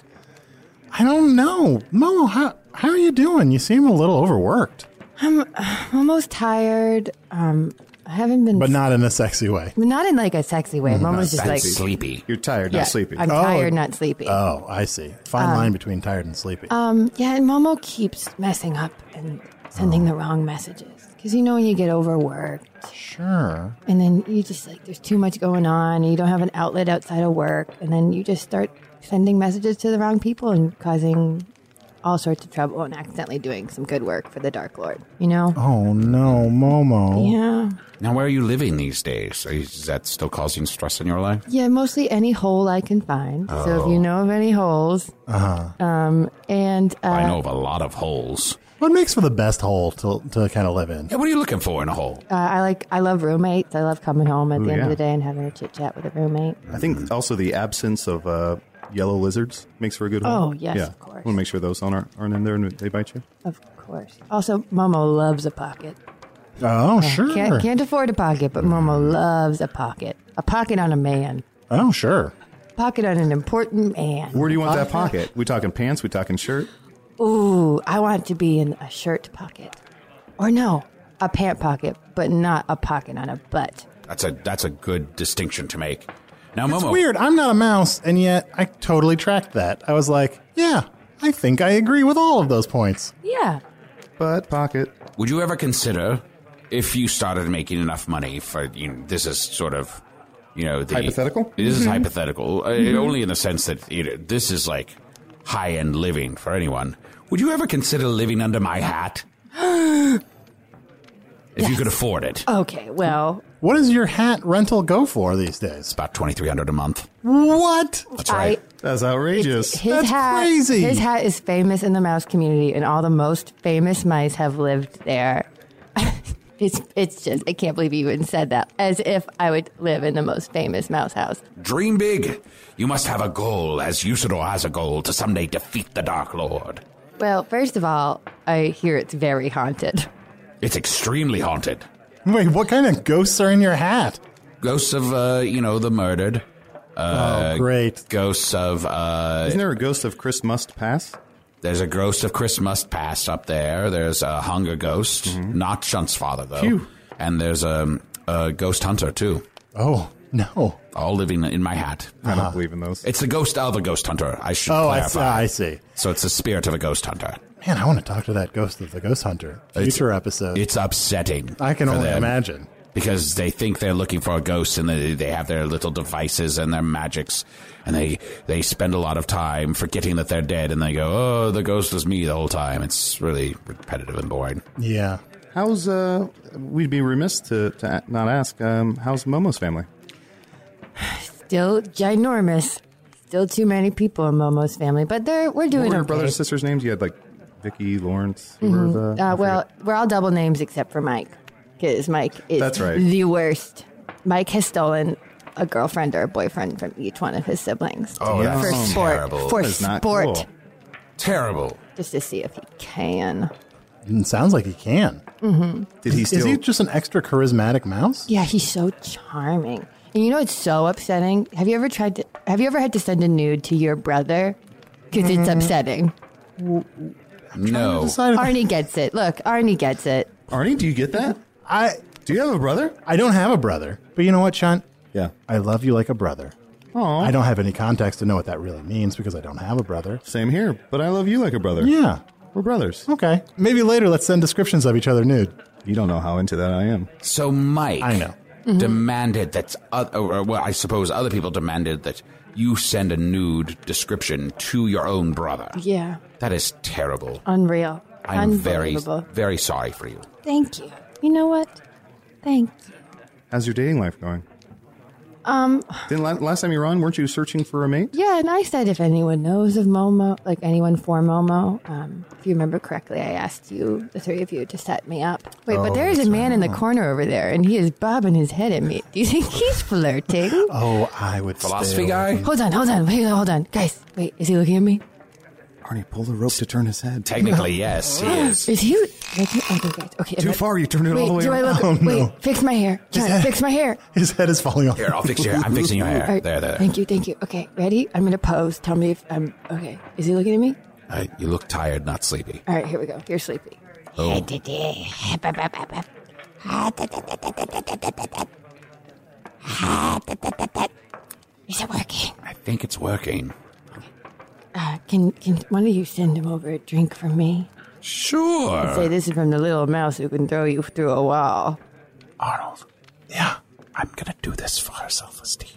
S5: I don't know. Momo, how, how are you doing? You seem a little overworked.
S8: I'm, I'm almost tired. Um, I haven't been...
S5: But not in a sexy way.
S8: Not in like a sexy way. Momo's just like...
S6: sleepy.
S7: You're tired,
S8: Yeah,
S7: not sleepy.
S8: I'm tired, not sleepy.
S5: Oh, I see. Fine
S8: Um,
S5: line between tired and sleepy.
S8: Um, yeah, and Momo keeps messing up and sending the wrong messages. Because you know when you get overworked.
S5: Sure.
S8: And then you just like, there's too much going on. And you don't have an outlet outside of work. And then you just start sending messages to the wrong people and causing all sorts of trouble and accidentally doing some good work for the Dark Lord. You know?
S5: Oh, no, Momo.
S8: Yeah.
S6: Now, where are you living these days? Is that still causing stress in your life?
S8: Yeah, mostly any hole I can find. So if
S6: Oh.
S8: you know of any holes.
S5: Uh-huh.
S8: Um, and uh,
S6: I know of a lot of holes.
S5: What makes for the best hole to, to kind of live in?
S6: Yeah, what are you looking for in a hole?
S8: Uh, I like, I love roommates. I love coming home at
S7: Ooh,
S8: the end
S7: yeah.
S8: of the day and having a chit chat with a roommate.
S7: I think also the absence of uh, yellow lizards makes for a good hole.
S8: Oh, yes,
S7: yeah.
S8: of course.
S7: Want to make sure those aren't, aren't in there and they bite you.
S8: Of course. Also, Momo loves a pocket.
S5: Oh,
S8: Uh,
S5: sure.
S8: Can't, can't afford a pocket, but Momo loves a pocket. A pocket on a man.
S5: Oh, sure.
S8: Pocket on an important man.
S7: Where do you want that pocket? We talking pants? We talking shirt?
S8: Ooh, I want it to be in a shirt pocket. Or no, a pant pocket, but not a pocket on a butt.
S6: That's a that's a good distinction to make. Now,
S5: It's
S6: Momo,
S5: weird. I'm not a mouse, and yet I totally tracked that. I was like, yeah, I think I agree with all of those points.
S8: Yeah.
S7: Butt pocket.
S6: would you ever consider if you started making enough money for you know, this is sort of you know the
S7: Hypothetical?
S6: This is
S7: Mhm.
S6: hypothetical, uh,
S7: Mhm.
S6: only in the sense that you know, this is like high end living for anyone. Would you ever consider living under my hat if you could afford it?
S8: Okay, well,
S5: What does your hat rental go for these days?
S6: It's about twenty three hundred a month.
S5: What?
S6: That's right.
S7: That's outrageous.
S8: his
S5: That's
S8: hat,
S5: crazy.
S8: His hat is famous in the mouse community, and all the most famous mice have lived there. it's it's just I can't believe you even said that. As if I would live in the most famous mouse house.
S6: Dream big. You must have a goal, as Usador has a goal, to someday defeat the Dark Lord.
S8: Well, first of all, I hear it's very haunted.
S6: It's extremely haunted.
S5: Wait, what kind of ghosts are in your hat?
S6: Ghosts of, uh, you know, the murdered. Uh,
S5: Oh, great.
S6: Ghosts of, uh...
S7: Isn't there a ghost of Chris Must Pass?
S6: There's a ghost of Chris Must Pass up there. There's a hunger ghost.
S5: Mm-hmm.
S6: Not Shunt's father, though.
S7: Phew.
S6: And there's a, a ghost hunter, too.
S5: Oh, no.
S6: All living in my hat.
S7: I don't believe in those.
S6: It's the ghost of a ghost hunter, I should
S5: Oh, I see,
S6: clarify.
S5: I see.
S6: So it's the spirit of a ghost hunter.
S5: Man, I want to talk to that ghost of the ghost hunter. Future
S6: It's-
S5: episode.
S6: It's upsetting.
S5: I can
S6: for
S5: only
S6: them.
S5: imagine.
S6: Because they think they're looking for a ghost, and they, they have their little devices and their magics, and they they spend a lot of time forgetting that they're dead, and they go, oh, the ghost was me the whole time. It's really repetitive and boring.
S5: Yeah.
S7: How's, uh, we'd be remiss to, to a- not ask, um, how's Momo's family?
S8: Still ginormous. Still too many people in Momo's family, but they're we're
S7: What
S8: doing
S7: were your
S8: okay.
S7: brothers and sisters' names? You had, like, Vicky, Lawrence, who were
S8: Mhm.
S7: the...
S8: uh,
S7: I
S8: well,
S7: forget.
S8: we're all double names except for Mike, because Mike is
S7: That's right.
S8: the worst. Mike has stolen a girlfriend or a boyfriend from each one of his siblings.
S6: Oh, that's
S8: for sport.
S6: terrible.
S8: For
S6: That is not
S8: sport.
S6: cool. Terrible.
S8: Just to see if he can.
S5: It sounds like he can.
S8: Mm-hmm.
S7: Did he
S5: Is
S7: steal...
S5: he just an extra charismatic mouse?
S8: Yeah, he's so charming. And you know it's so upsetting? Have you ever tried to have you ever had to send a nude to your brother? Because it's
S7: Mm-hmm.
S8: upsetting.
S6: No.
S8: Arnie gets it. Look, Arnie gets it.
S7: Arnie, do you get that?
S5: I
S7: Do you have a brother?
S5: I don't have a brother. But you know what, Sean?
S7: Yeah.
S5: I love you like a brother.
S7: Aw.
S5: I don't have any context to know what that really means because I don't have a brother.
S7: Same here, but I love you like a brother.
S5: Yeah.
S7: We're brothers.
S5: Okay. Maybe later let's send descriptions of each other nude.
S7: You don't know how into that I am.
S6: So Mike
S5: I know.
S6: demanded that, uh, or, well, I suppose other people demanded that you send a nude description to your own brother.
S8: Yeah.
S6: That is terrible.
S8: Unreal.
S6: I'm very,
S8: Unbelievable.
S6: very sorry for you.
S8: Thank you. You know what? Thank you.
S7: How's your dating life going?
S8: Um,
S7: Didn't la- last time you were on, weren't you searching for a mate?
S8: yeah, and I said if anyone knows of Momo, like anyone for Momo, um, if you remember correctly, I asked you, the three of you, to set me up. Wait,
S5: Oh,
S8: but there is a
S5: that's
S8: man in the
S5: right.
S8: corner over there, and he is bobbing his head at me. Do you think he's flirting?
S5: Oh, I would
S6: Philosophy
S5: stay
S6: guy?
S5: away.
S8: Hold on, hold on, wait, hold on. Guys, wait, is he looking at me?
S7: Arnie, pull the rope to turn his head.
S6: Technically, yes, he is.
S8: Is he? Okay, okay, great. Okay.
S7: Too
S8: am I-
S7: far, you turned it
S8: wait,
S7: all the way
S8: do I
S7: around.
S8: look?
S5: Oh, no.
S8: Wait, fix my hair. John,
S5: head-
S8: fix my hair.
S5: His head is falling off.
S6: Here, I'll fix your. I'm fixing your hair.
S8: All right,
S6: There, there.
S8: Thank you, thank you. Okay, ready? I'm gonna pose. Tell me if I'm okay. Is he looking at me?
S6: Uh, you look tired, not sleepy.
S8: All right, here we go. You're sleepy.
S6: Oh.
S8: Is it working?
S6: I think it's working.
S8: Uh, can can one of you send him over a drink for me?
S6: Sure.
S8: Say this is from the little mouse who can throw you through a wall.
S6: Arnold. Yeah, I'm gonna do this for her self-esteem.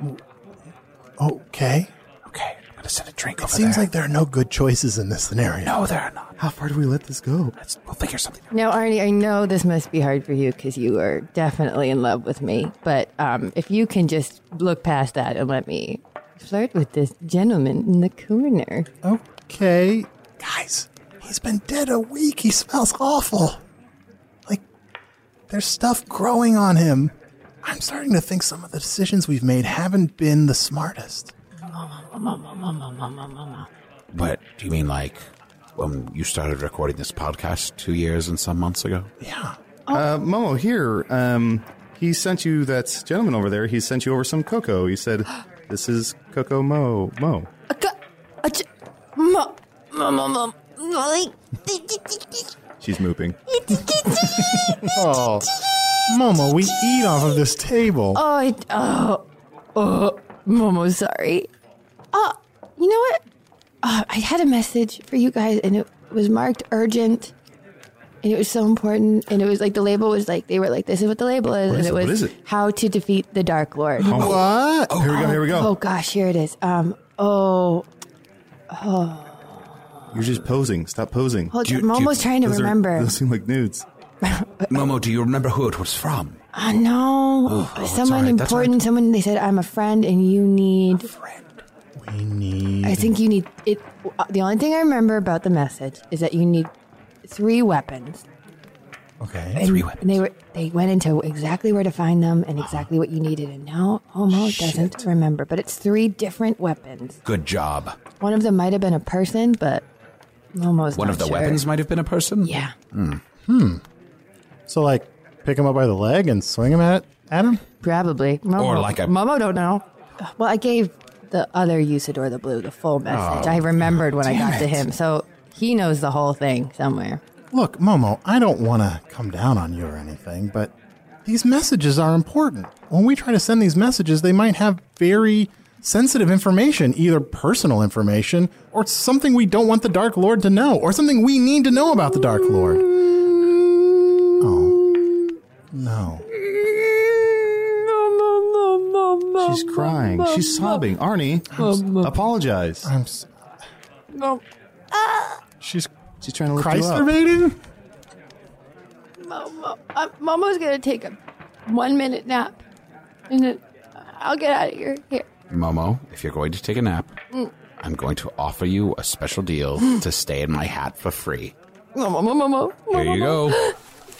S5: Okay.
S6: Okay, I'm gonna send a drink
S5: It
S6: over
S5: seems
S6: there.
S5: like there are no good choices in this scenario.
S6: No, there are not.
S7: How far do we let this go?
S6: Let's, we'll figure something out.
S8: Now, Arnie, I know this must be hard for you because you are definitely in love with me. But um, if you can just look past that and let me flirt with this gentleman in the corner.
S5: Okay. Guys, he's been dead a week. He smells awful. Like, there's stuff growing on him. I'm starting to think some of the decisions we've made haven't been the smartest.
S6: What do you mean, like when you started recording this podcast two years and some months ago?
S5: Yeah.
S7: Uh, Momo, here, um, he sent you, that gentleman over there, he sent you over some cocoa. He said, this is Coco Mo. Mo.
S8: Mo- mo- mo- mo- mo-
S7: She's mooping.
S5: Oh. Momo, we eat off of this table.
S8: Oh, I, oh, oh, Momo, sorry. Oh, you know what? Uh, I had a message for you guys, and it was marked urgent, and it was so important, and it was like the label was like, they were like, this is what the label is,
S7: What
S8: and
S7: is
S8: it
S7: it?
S8: was
S7: What is it?
S8: how to defeat the Dark Lord.
S7: Oh,
S5: What?
S7: Oh, here we go, here we go.
S8: Oh, gosh, here it is. Um, oh, oh.
S7: You're just posing. Stop posing.
S8: Hold on, I'm almost trying to
S7: Those are-
S8: remember.
S7: those seem like nudes.
S6: Momo, do you remember who it was from?
S8: Uh, no,
S6: Oh, oh,
S8: someone
S6: that's all right, that's
S8: important. Someone they said I'm a friend, and you need.
S5: We need.
S8: I think you need it. uh, The only thing I remember about the message is that you need three weapons.
S5: Okay.
S8: And,
S6: Three weapons.
S8: And they were they went into exactly where to find them and exactly what you needed. And now Homo doesn't remember, but it's three different weapons.
S6: Good job.
S8: One of them might have been a person, but Homo's
S6: One
S8: not
S6: of the
S8: sure.
S6: weapons might have been a person?
S8: Yeah.
S6: Hmm.
S5: Hmm. So, like, pick him up by the leg and swing him at, at him?
S8: Probably. Momo,
S6: Or like a-
S8: Momo don't know. Well, I gave the other Usador the Blue the full message.
S5: Oh,
S8: I remembered when I
S5: damn
S8: got to
S5: it.
S8: him, so he knows the whole thing somewhere.
S5: Look, Momo, I don't want to come down on you or anything, but these messages are important. When we try to send these messages, they might have very sensitive information, either personal information or something we don't want the Dark Lord to know, or something we need to know about the Dark Lord. Oh, no.
S7: She's crying. She's sobbing. Arnie, apologize.
S5: I'm. S-
S8: No.
S5: she's
S7: she's trying to lift you up.
S5: Christ-urbating?
S8: Momo, uh, Momo's gonna take a one minute nap, and then I'll get out of here. Here.
S6: Momo, if you're going to take a nap,
S8: Mm.
S6: I'm going to offer you a special deal to stay in my hat for free.
S8: Momo, Momo, Momo.
S6: Here you go.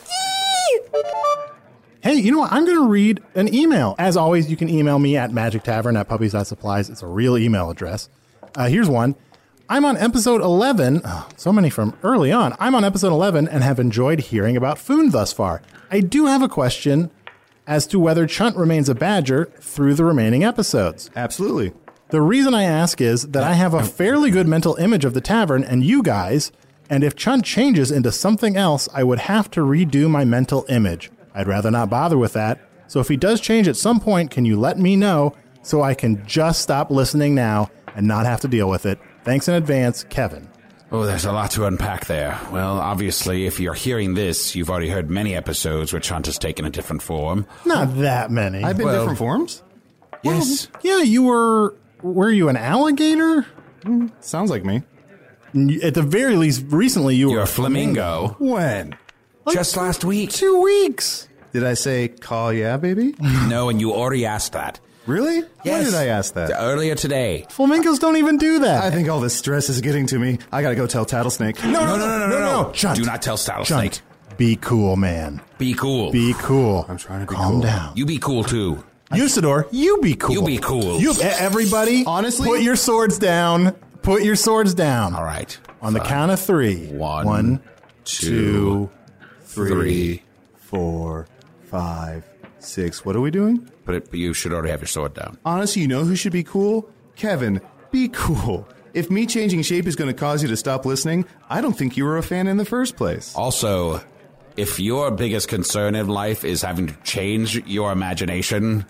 S5: Hey, you know what? I'm going to read an email. As always, you can email me at magic tavern at puppies dot supplies. It's a real email address. Uh, here's one. I'm on episode eleven. Oh, so many from early on. I'm on episode eleven and have enjoyed hearing about Foon thus far. I do have a question as to whether Chunt remains a badger through the remaining episodes.
S7: Absolutely.
S5: The reason I ask is that I have a fairly good mental image of the tavern and you guys, and if Chunt changes into something else, I would have to redo my mental image. I'd rather not bother with that. So if he does change at some point, can you let me know so I can just stop listening now and not have to deal with it? Thanks in advance, Kevin.
S6: Oh, there's a lot to unpack there. Well, obviously, if you're hearing this, you've already heard many episodes where Chunt has taken a different form.
S5: Not that many.
S7: I've been
S6: Well,
S7: different forms?
S6: Yes.
S5: Yeah, you were... Were you an alligator?
S7: Sounds like me.
S5: At the very least, recently you
S6: You're
S5: were
S6: a flamingo.
S7: When?
S6: Just last week.
S5: Two weeks.
S7: Did I say call yeah, baby?
S6: No, and you already asked that.
S7: Really? When
S6: Yes.
S7: did I ask that?
S6: Earlier today.
S5: Flamingos don't even do that.
S7: I think all this stress is getting to me. I gotta go tell Tattlesnake.
S5: No,
S6: No, no, no, no, no.
S5: Chunt.
S6: Do not tell Rattlesnake.
S5: Chunt, be cool, man.
S6: Be cool.
S5: Be cool.
S7: I'm trying to be
S5: Calm
S7: cool.
S5: down.
S6: You be cool, too.
S5: Usador, you be cool.
S6: You be cool.
S5: You, e- everybody,
S7: Honestly?
S5: put your swords down. Put your swords down.
S6: All right.
S5: On the
S6: Fine.
S5: count of three.
S6: One,
S5: One,
S6: two,
S5: two,
S7: Three,
S6: three.
S7: four, five, six. What are we doing?
S6: But, it, but you should already have your sword down.
S7: Honestly, you know who should be cool? Kevin, be cool. If me changing shape is going to cause you to stop listening, I don't think you were a fan in the first place.
S6: Also, if your biggest concern in life is having to change your imagination,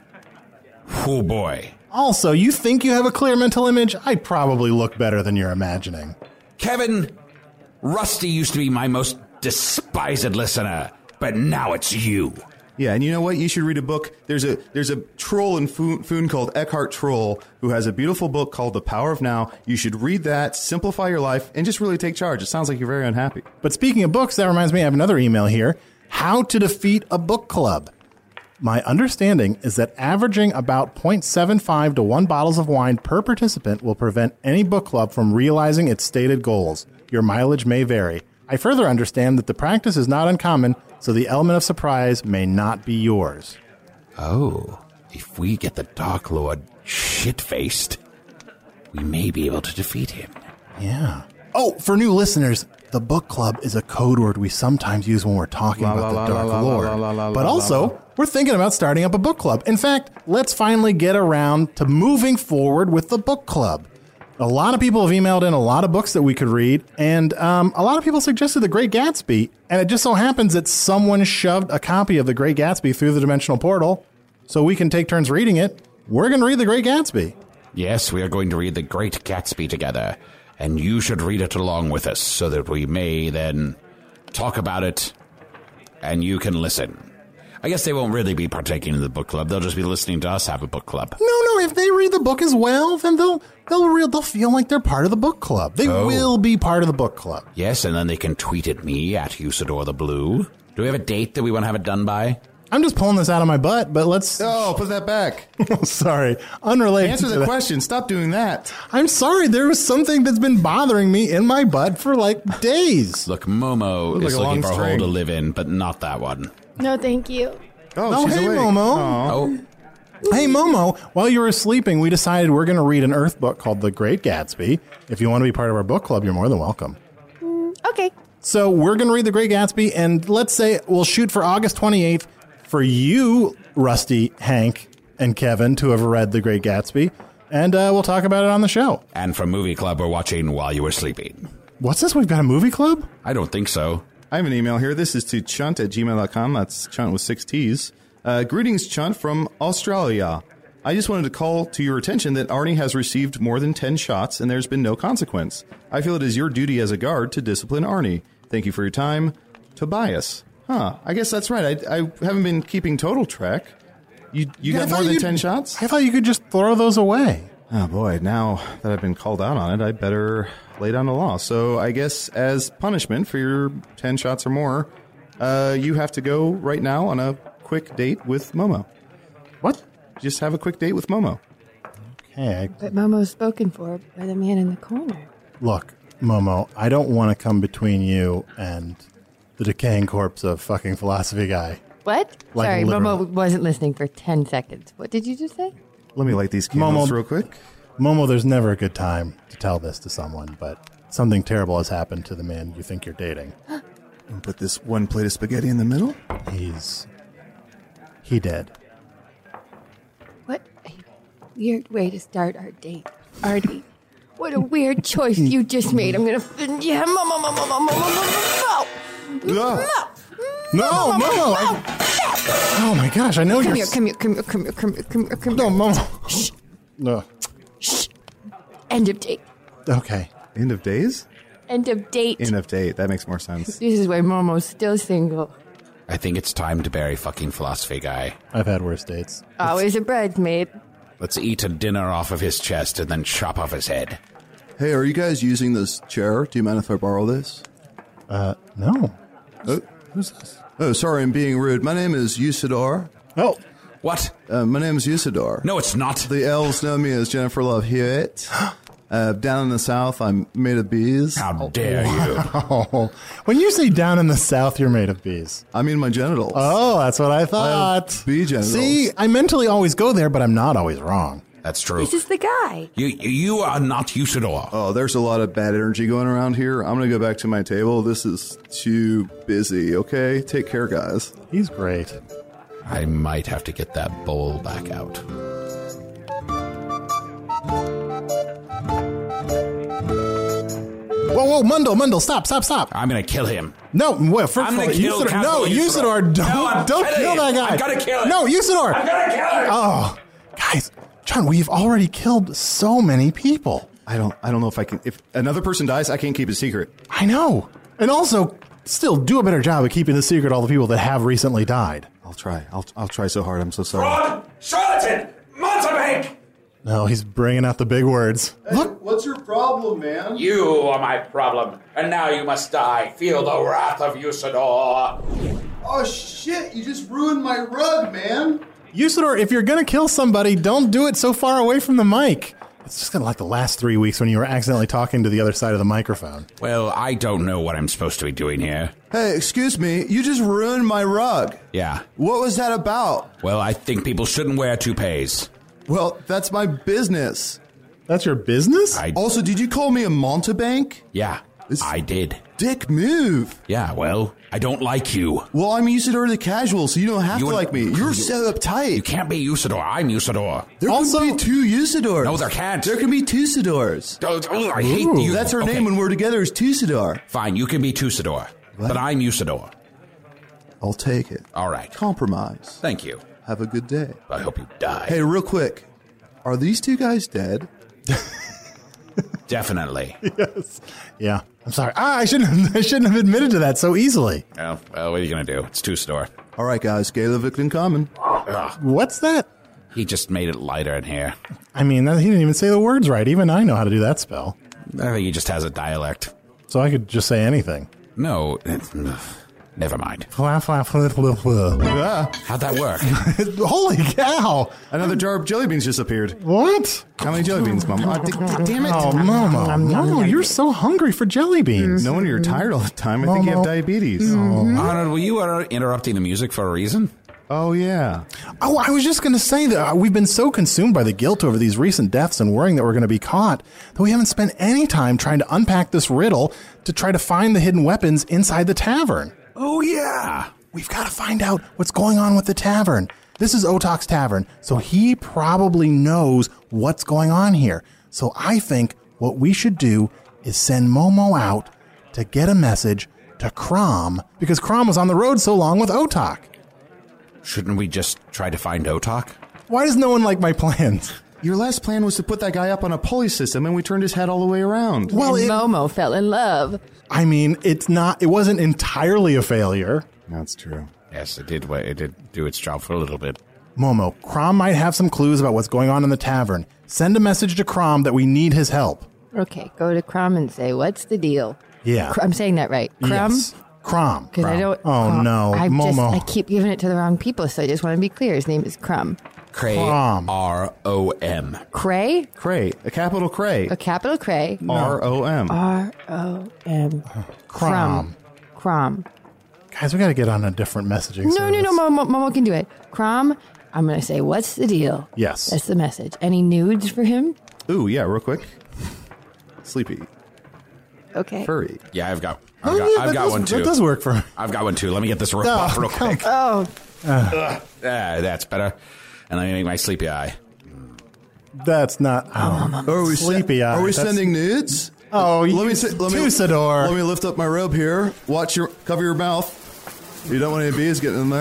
S6: oh boy.
S5: Also, you think you have a clear mental image? I probably look better than you're imagining.
S6: Kevin, Rusty used to be my most despised listener, but now it's you.
S7: Yeah, and you know what? You should read a book. There's a there's a troll in Foon, Foon called Eckhart Troll who has a beautiful book called The Power of Now. You should read that, simplify your life, and just really take charge. It sounds like you're very unhappy.
S5: But speaking of books, that reminds me, I have another email here. How to defeat a book club. My understanding is that averaging about zero point seven five to one bottles of wine per participant will prevent any book club from realizing its stated goals. Your mileage may vary. I further understand that the practice is not uncommon, so the element of surprise may not be yours.
S6: Oh, if we get the Dark Lord shit-faced, we may be able to defeat him.
S5: Yeah. Oh, for new listeners, the book club is a code word we sometimes use when we're talking
S7: La,
S5: about
S7: la,
S5: the
S7: la,
S5: Dark
S7: la, la,
S5: Lord.
S7: la, la, la,
S5: But
S7: la,
S5: also,
S7: la.
S5: we're thinking about starting up a book club. In fact, let's finally get around to moving forward with the book club. A lot of people have emailed in a lot of books that we could read, and um, a lot of people suggested The Great Gatsby, and it just so happens that someone shoved a copy of The Great Gatsby through the dimensional portal so we can take turns reading it. We're going to read The Great Gatsby.
S6: Yes, we are going to read The Great Gatsby together, and you should read it along with us so that we may then talk about it and you can listen. I guess they won't really be partaking in the book club. They'll just be listening to us have a book club.
S5: No, no, if they read the book as well, then they'll they'll real they'll feel like they're part of the book club. They
S6: Oh.
S5: will be part of the book club.
S6: Yes, and then they can tweet at me at Usador the Blue. Do we have a date that we want to have it done by?
S5: I'm just pulling this out of my butt, but let's...
S7: Oh, put that back.
S5: Sorry, unrelated
S7: Answer
S5: to
S7: the
S5: that.
S7: question. Stop doing that.
S5: I'm sorry, there was something that's been bothering me in my butt for like days.
S6: Look, Momo
S5: Looks
S6: is
S5: like a
S6: looking
S5: long
S6: for a hole
S5: string.
S6: to live in, but not that one.
S8: No, thank you.
S7: Oh,
S5: Oh,
S7: she's
S5: hey,
S7: awake.
S5: Momo.
S6: Oh,
S5: Hey, Momo, while you were sleeping, we decided we're going to read an Earth book called The Great Gatsby. If you want to be part of our book club, you're more than welcome.
S8: Mm, okay.
S5: So we're going to read The Great Gatsby, and let's say we'll shoot for August twenty-eighth for you, Rusty, Hank, and Kevin to have read The Great Gatsby, and uh, we'll talk about it on the show.
S6: And from Movie Club, we're watching While You Were Sleeping.
S5: What's this? We've got a movie club?
S6: I don't think so.
S7: I have an email here. This is to chunt at gmail dot com. That's chunt with six T's. Uh, greetings, Chunt, from Australia. I just wanted to call to your attention that Arnie has received more than ten shots and there's been no consequence. I feel it is your duty as a guard to discipline Arnie. Thank you for your time. Tobias. Huh. I guess that's right. I, I haven't been keeping total track. You you
S5: Yeah, I
S7: got
S5: thought
S7: more than
S5: you'd-
S7: ten shots?
S5: I thought you could just throw those away.
S7: Oh, boy. Now that I've been called out on it, I better lay down the law. So I guess as punishment for your ten shots or more, uh, you have to go right now on a quick date with Momo.
S5: What?
S7: Just have a quick date with Momo.
S5: Okay.
S8: But Momo's spoken for by the man in the corner.
S5: Look, Momo, I don't want to come between you and the decaying corpse of fucking philosophy guy.
S8: What?
S5: Like
S8: Sorry,
S5: literally.
S8: Momo wasn't listening for ten seconds. What did you just say?
S7: Let me light these candles
S5: Momo,
S7: real quick.
S5: Momo, there's never a good time to tell this to someone, but something terrible has happened to the man you think you're dating.
S7: And put this one plate of spaghetti in the middle.
S5: He's... he dead.
S8: What a weird way to start our date, Artie. What a weird choice you just made. I'm gonna. Yeah, Momo, Momo, Momo, Momo, Momo,
S5: No. No, Momo! I, oh my gosh, I know
S8: Come
S5: you're...
S8: here, come here, come here, come here, come here, come here, come
S5: No,
S8: here.
S5: Momo.
S8: Shh.
S5: No.
S8: Shh. End of date.
S5: Okay.
S7: End of days?
S8: End of date.
S7: End of date. That makes more sense.
S8: This is why Momo's still single.
S6: I think it's time to bury fucking philosophy guy.
S5: I've had worse dates.
S8: Always a bridesmaid.
S6: Let's eat a dinner off of his chest and then chop off his head.
S16: Hey, are you guys using this chair? Do you mind if I borrow this?
S5: Uh, no.
S16: Oh,
S5: who's this?
S16: Oh, sorry, I'm being rude. My name is Usador.
S5: Oh.
S6: What?
S16: Uh, my name is Usador.
S6: No, it's not.
S16: The elves know me as Jennifer Love Hewitt. Uh, down in the south, I'm made of bees.
S6: How dare you?
S5: Oh. When you say down in the south, you're made of bees.
S16: I mean my genitals.
S5: Oh, that's what I thought.
S16: I have bee genitals.
S5: See, I mentally always go there, but I'm not always wrong.
S6: That's true.
S8: This is the guy.
S6: You you are not Usador.
S16: Oh, there's a lot of bad energy going around here. I'm going to go back to my table. This is too busy, okay? Take care, guys.
S5: He's great.
S6: I might have to get that bowl back out.
S5: Whoa, whoa, Mundle, Mundle, stop, stop, stop.
S6: I'm going to kill him.
S5: No, well, for,
S6: I'm
S5: for,
S6: gonna kill
S5: Usador,
S6: Count
S5: no,
S6: Usador.
S5: Usador, don't,
S6: No, I'm
S5: don't
S6: killing
S5: kill that
S6: him.
S5: guy.
S6: I'm gonna kill him.
S5: No, Usador.
S6: I'm gonna kill him.
S5: Oh, guys, John, we've already killed so many people.
S7: I don't I don't know if I can. If another person dies, I can't keep a secret.
S5: I know. And also, still do a better job of keeping the secret all the people that have recently died.
S7: I'll try. I'll I'll try so hard. I'm so sorry.
S6: Fraud! Charlatan! Mountebank!
S5: No, he's bringing out the big words.
S16: Hey, Look, what's your problem, man?
S6: You are my problem, and now you must die. Feel the wrath of Usador.
S16: Oh, shit, you just ruined my rug, man.
S5: Usador, if you're going to kill somebody, don't do it so far away from the mic. It's just kind of like the last three weeks when you were accidentally talking to the other side of the microphone.
S6: Well, I don't know what I'm supposed to be doing here.
S16: Hey, excuse me, you just ruined my rug.
S6: Yeah.
S16: What was that about?
S6: Well, I think people shouldn't wear toupees.
S16: Well, that's my business.
S5: That's your business?
S6: I,
S16: Also, did you call me a mountebank?
S6: yeah. I did.
S16: Dick move.
S6: Yeah, well, I don't like you.
S16: Well, I'm Usador the Casual, so you don't have
S6: You
S16: to
S6: and-
S16: like me. You're
S6: you-
S16: so uptight.
S6: You can't be Usador. I'm Usador.
S16: There
S5: Also-
S16: can be two Usadors.
S6: No, there can't.
S16: There can be two Usadors.
S6: Oh, oh, I hate you.
S16: That's her
S6: Okay.
S16: name when we're together is Tusador.
S6: Fine, you can be Tusador. But I'm Usador.
S16: I'll take it.
S6: All right.
S16: Compromise.
S6: Thank you.
S16: Have a good day.
S6: I hope you die.
S16: Hey, real quick. Are these two guys dead?
S6: Definitely.
S5: Yes. Yeah. I'm sorry. Ah, I shouldn't have, I shouldn't have admitted to that so easily.
S6: Well, well, what are you going to do? It's Tusador.
S16: All right, guys. Galevic in common.
S5: What's that?
S6: He just made it lighter in here.
S5: I mean, he didn't even say the words right. Even I know how to do that spell.
S6: I think he just has a dialect.
S5: So I could just say anything.
S6: No, never mind.
S5: Fla, fla, fla, fla, fla.
S16: Ah,
S6: How'd that work?
S5: Holy cow.
S16: another jar of jelly beans just appeared.
S5: What?
S16: How many jelly beans, Mom? Ah, d- d- damn it.
S5: Oh, Momo. Momo, you're so hungry for jelly beans.
S16: No wonder you're tired all the time. I think you have
S5: Momo.
S16: diabetes.
S6: Arnold, were you uh, interrupting the music for a reason?
S16: Oh, yeah.
S5: Oh, I was just going to say that uh, we've been so consumed by the guilt over these recent deaths and worrying that we're going to be caught that we haven't spent any time trying to unpack this riddle to try to find the hidden weapons inside the tavern.
S6: Oh, yeah.
S5: We've got to find out what's going on with the tavern. This is Otok's tavern, so he probably knows what's going on here. So I think what we should do is send Momo out to get a message to Crom, because Crom was on the road so long with Otok.
S6: Shouldn't we just try to find Otok?
S5: Why does no one like my plans?
S16: Your last plan was to put that guy up on a pulley system, and we turned his head all the way around.
S5: Well,
S8: and
S5: it,
S8: Momo fell in love.
S5: I mean, it's not. It wasn't entirely a failure.
S16: That's true.
S6: Yes, it did. It did do its job for a little bit.
S5: Momo, Crom might have some clues about what's going on in the tavern. Send a message to Crom that we need his help.
S8: Okay, go to Crom and say, what's the deal?
S5: Yeah.
S8: Cr- I'm saying that right. Crom?
S5: Yes. Crom.
S8: Because I don't.
S5: Oh,
S8: Crom.
S5: no.
S8: I just,
S5: Momo.
S8: I keep giving it to the wrong people, so I just want to be clear. His name is Crom.
S6: Cray.
S5: Crom.
S6: R O M.
S8: Cray?
S16: Cray. A capital Cray.
S8: A capital Cray.
S16: R O M.
S8: R O M.
S5: Crom.
S8: Crom.
S5: Guys, we got to get on a different messaging
S8: No,
S5: service.
S8: no, no. Momo, Momo can do it. Crom, I'm going to say, what's the deal?
S5: Yes.
S8: That's the message. Any nudes for him?
S16: Ooh, yeah, real quick. Sleepy.
S8: Okay.
S16: Furry.
S6: Yeah, I've got. I've
S5: Oh,
S6: got,
S5: yeah,
S6: I've
S5: that
S6: got
S5: does-
S6: one too.
S5: That does work for me.
S6: I've got one too. Let me get this rip
S5: Oh,
S6: off real
S5: come-
S6: quick.
S8: Oh,
S6: Ugh. Ah, that's better. And let me make my sleepy eye.
S5: That's not. Oh,
S16: Are we
S5: sleepy
S16: sen-
S5: eye.
S16: Are we
S5: That's-
S16: sending nudes?
S5: Oh,
S16: let
S5: you
S16: me say, let me
S5: Tusador.
S16: let me lift up my robe here. Watch your cover your mouth. You don't want any bees getting in there.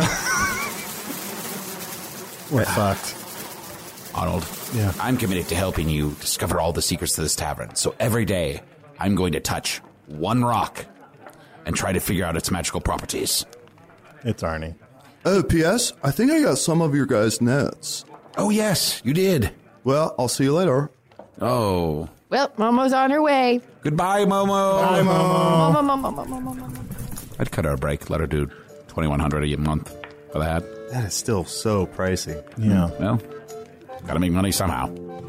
S5: We're fucked.
S6: Arnold,
S5: Yeah.
S6: I'm committed to helping you discover all the secrets to this tavern. So every day, I'm going to touch one rock and try to figure out its magical properties.
S5: It's Arnie.
S16: Oh, P S. I think I got some of your guys' notes.
S6: Oh, yes, you did.
S16: Well, I'll see you later.
S6: Oh.
S8: well, Momo's on her way.
S6: Goodbye, Momo.
S5: Bye, Momo.
S8: Momo, Momo, Momo, Momo, Momo.
S6: I'd cut her a break. Let her do twenty-one hundred dollars a month for that.
S16: That is still so pricey.
S5: Yeah.
S6: Well, gotta make money somehow.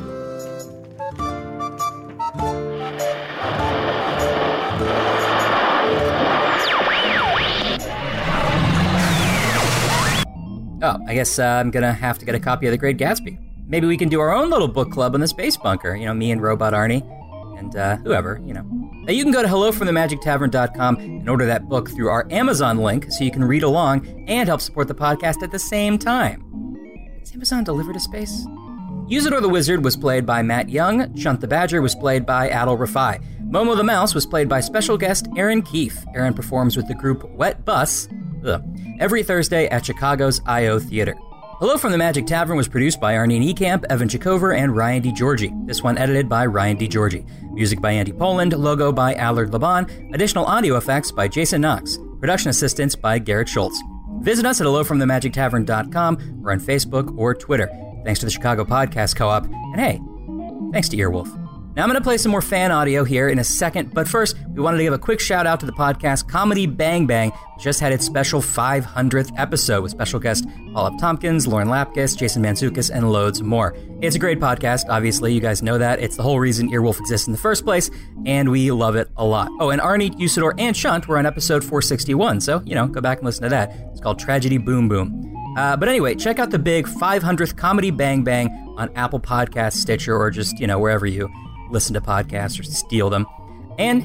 S3: Oh, I guess uh, I'm gonna have to get a copy of The Great Gatsby. Maybe we can do our own little book club in the Space Bunker. You know, me and Robot Arnie, and uh, whoever, you know. Now you can go to hello from the magic tavern dot com and order that book through our Amazon link so you can read along and help support the podcast at the same time. Is Amazon delivered to space? Usador the Wizard was played by Matt Young, Chunt the Badger was played by Adil Rafai, Momo the Mouse was played by special guest Aaron Keefe. Aaron performs with the group Wet Bus ugh, every Thursday at Chicago's I O Theater. Hello from the Magic Tavern was produced by Arnie Niekamp, Evan Chikover, and Ryan DiGiorgi. This one edited by Ryan DiGiorgi. Music by Andy Poland, logo by Allard Laban, additional audio effects by Jason Knox, production assistance by Garrett Schultz. Visit us at hello from the magic tavern dot com or on Facebook or Twitter. Thanks to the Chicago Podcast Co-op, and hey, thanks to Earwolf. Now I'm going to play some more fan audio here in a second, but first, we wanted to give a quick shout out to the podcast Comedy Bang Bang, which just had its special five hundredth episode with special guests Paul F. Tompkins, Lauren Lapkus, Jason Mantzoukas, and loads more. It's a great podcast, obviously, you guys know that. It's the whole reason Earwolf exists in the first place, and we love it a lot. Oh, and Arnie, Usador, and Chunt were on episode four sixty-one, so, you know, go back and listen to that. It's called Tragedy Boom Boom. Uh, but anyway, check out the big five hundredth Comedy Bang Bang on Apple Podcasts, Stitcher, or just, you know, wherever you listen to podcasts or steal them. And hey,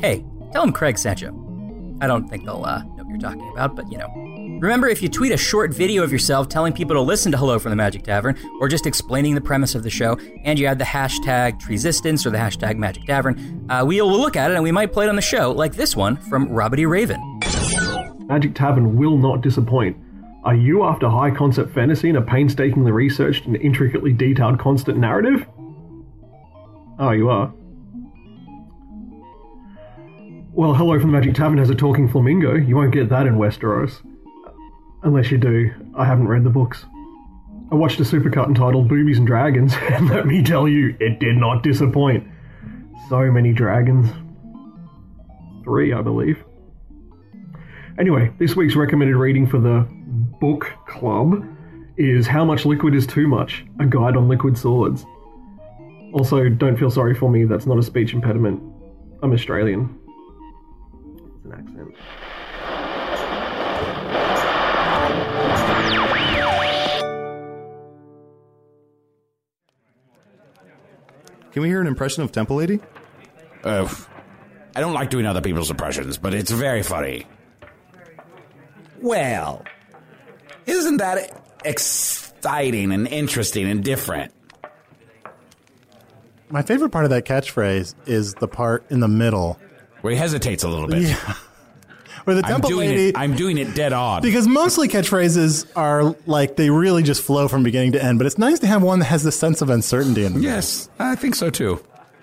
S3: tell them Craig sent you. I don't think they'll uh, know what you're talking about, but you know. Remember, if you tweet a short video of yourself telling people to listen to Hello from the Magic Tavern, or just explaining the premise of the show, and you add the hashtag Treesistance or the hashtag Magic Tavern, uh, we will look at it and we might play it on the show, like this one from Robbity Raven.
S17: Magic Tavern will not disappoint. Are you after high-concept fantasy and a painstakingly researched and intricately detailed constant narrative? Oh, you are? Well, Hello from the Magic Tavern has a talking flamingo. You won't get that in Westeros. Unless you do. I haven't read the books. I watched a supercut entitled Boobies and Dragons, and let me tell you, it did not disappoint. So many dragons. Three, I believe. Anyway, this week's recommended reading for the book club is How Much Liquid is Too Much? A Guide on Liquid Swords. Also, don't feel sorry for me, that's not a speech impediment. I'm Australian. It's an accent.
S7: Can we hear an impression of Temple Lady?
S6: Uh, I don't like doing other people's impressions, but it's very funny. Well, isn't that exciting and interesting and different?
S5: My favorite part of that catchphrase is the part in the middle.
S6: Where he hesitates a little bit.
S5: Yeah. Where the Temple
S6: I'm doing
S5: Lady...
S6: It, I'm doing it dead on.
S5: Because mostly catchphrases are like, they really just flow from beginning to end, but it's nice to have one that has this sense of uncertainty in it.
S6: Yes, I think so too.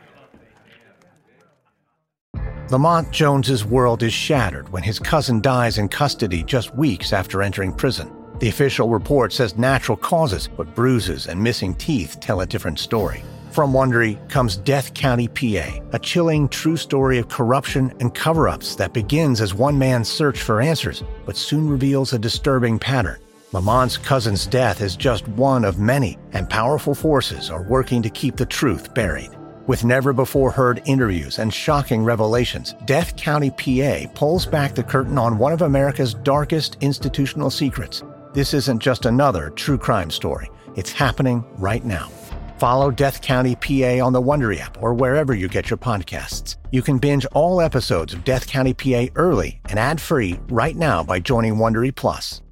S18: Lamont Jones's world is shattered when his cousin dies in custody just weeks after entering prison. The official report says natural causes, but bruises and missing teeth tell a different story. From Wondery comes Death County, P A, a chilling true story of corruption and cover-ups that begins as one man's search for answers, but soon reveals a disturbing pattern. Lamont's cousin's death is just one of many, and powerful forces are working to keep the truth buried. With never-before-heard interviews and shocking revelations, Death County, P A pulls back the curtain on one of America's darkest institutional secrets. This isn't just another true crime story. It's happening right now. Follow Death County, P A on the Wondery app or wherever you get your podcasts. You can binge all episodes of Death County, P A early and ad-free right now by joining Wondery Plus.